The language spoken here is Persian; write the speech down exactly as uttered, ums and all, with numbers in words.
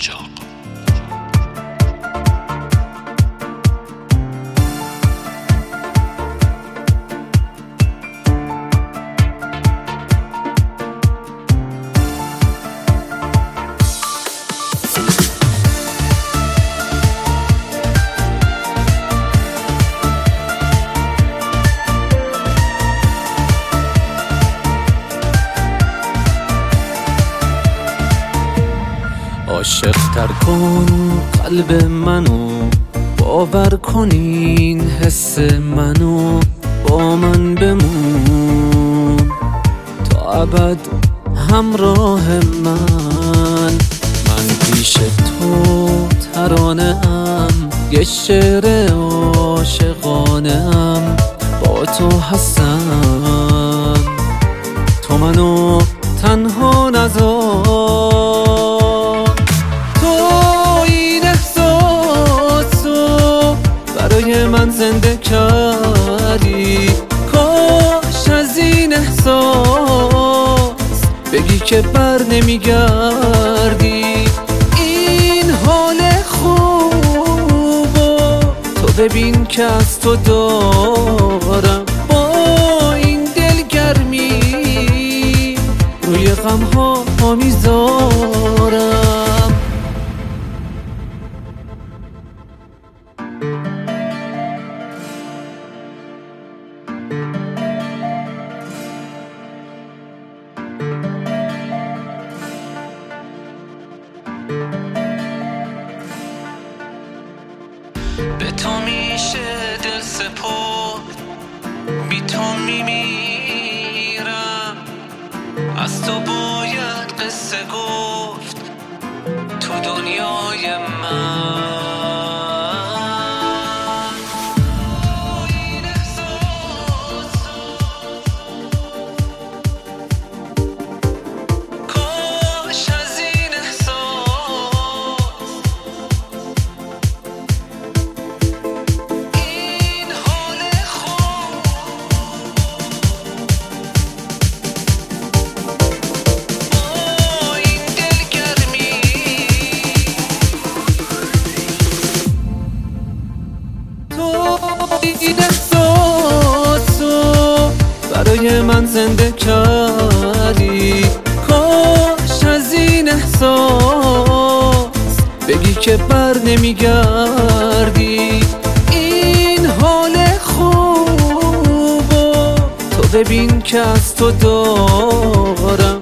قاجار. عاشق تر کن قلب منو، باور کن این حس منو، با من بمون تا ابد همراه من. من پیش تو ترانه ام، یه شعر عاشقانه ام، با تو هستم، تو منو تنها نذار. من زنده کردی، کاش از این احساس بگی که بر نمیگردی. این حال خوبو تو ببین که از تو دارم، با این دلگرمی روی غمها ها میذارم. به تو میشه دل سپرد، بی تو میمیرم، از تو باید قصه گفت تو دنیای من. این احساس کاش از این احساس این احساسو برای من زنده کردی، کاش از این احساس بگی که بر نمیگردی. این حال خوبو تو ببین که از تو دارم،